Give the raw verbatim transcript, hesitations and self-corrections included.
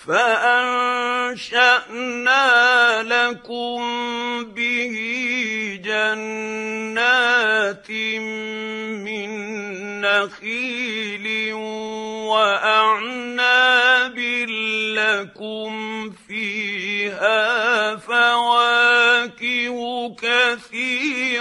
فأنشأنا لكم به جنات من نخيل وأعناب لكم فيها فواكه كثيرة